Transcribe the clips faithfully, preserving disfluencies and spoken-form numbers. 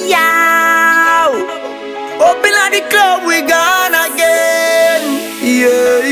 Yow! Open at the club, we gone again. Yeah,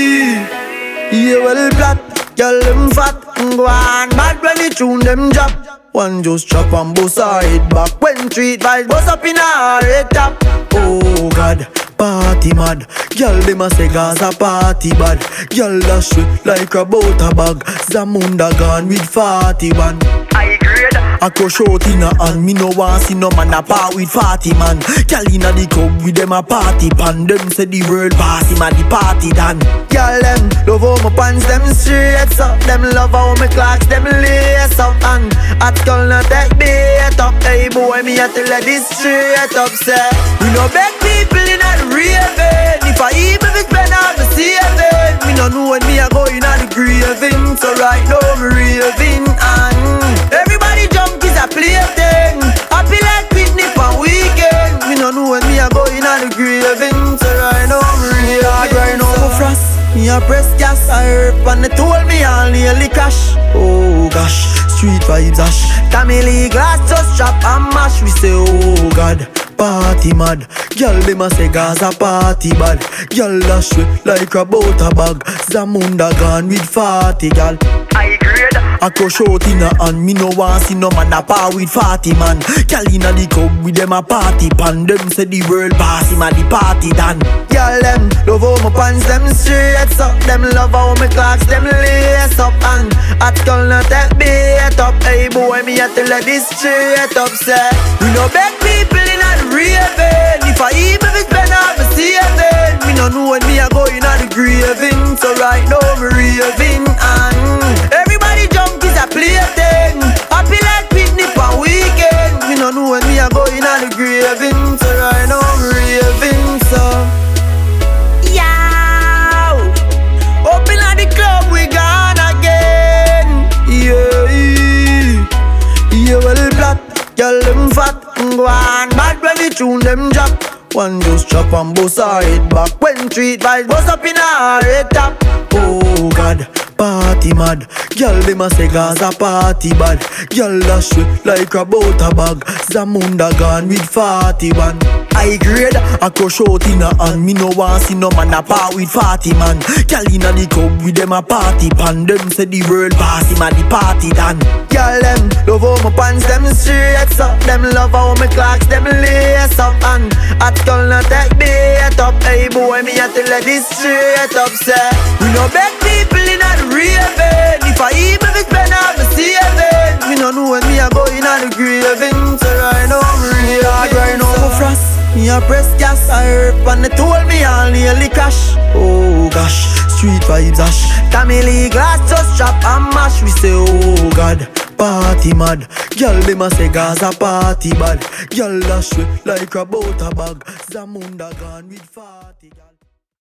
yeah, well flat, girl them fat, go on bad when the tune them drop. One just chop and bust her head back when street vibes bust up in her head top. Oh God, party mad, girl them a say Gaza party bad. Girl dash it like a butter bag. Zamunda gone with forty man. I grade. I crush out in a hand, me no want see no man a part with forty man. Girl inna the club with them a party pan. Them say the world party man, the party done. Girl them love how my pants them straight up. Them love how my clocks them lace up. And at girl not take bait up. Hey boy, me a tell her this straight up. Say we no beg people inna the raving. If I even be spend all my saving, me no know when me a go inna the graving. So right now me raving and everybody jump is a plaything. Happy like picnic on weekend. Me no know when me a go inna the graving. So right now me raving. Right now me frost. Me a press gas, I herb and they told me I'll nearly crash. Oh gosh, street vibes ash. Tamale glass just chop and mash. We say oh God, party mad. Girl them a say Gaza party bad. Girl dash it like a butter bag. Zamunda gone with forty gal. I grade. I crush out in a hand, me no want see no man a par with forty man. Girl inna the club with them a party pan. Them say the world party man, the party done. Girl them love how my pants them straight up. Them love how my clocks them lace up. And at girl not take bait up. Hey boy, me a tell her this straight up. Say we no beg people inna the raving. If I even be spend all my saving, me no know when me a go inna the graving. So right now me raving and everybody jump is a plaything. Happy like picnic on weekend. Me no know when me a go inna the graving. So right now me raving. So yow, open at the club, we gone again. Yeah, yeah, well flat, girl them fat, go on bad when the tune them drop. One just chop and bust her head back when street vibes bust up in her head top. Oh God, party mad. Girl them a say Gaza party bad. Girl dash it like a butter bag. Zamunda gone with forty man. I grade. I crush out in a hand. Me no want see no man a part with forty man. Girl inna the club with them a party pan. Them say the world party man, the party done. Girl them love how my pants them straight up. Them love how my clocks them lace up. And at girl not take bait up. Hey boy, me a tell her this straight up. Say we no beg people inna the raving. If I even be spend all my saving, me no know when me a go inna the graving. So right now me raving. Right now me frost. Me a press gas, I herb and they told me I'll nearly crash. Oh gosh, street vibes ash. Tamale glass just chop and mash. We say oh God, party mad. Girl them a say Gaza party bad. Girl dash it like a butter bag. Zamunda gone with forty.